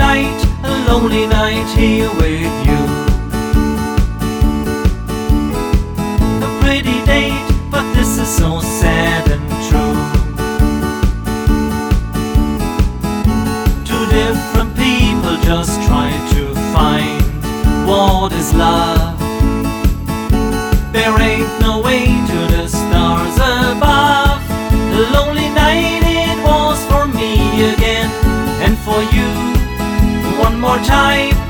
night, a lonely night here with you. A pretty date, but this is so sad and true. Two different people just try to find what is love. There ain't no way to the stars above. A lonely night it was for me again, and for you one more time.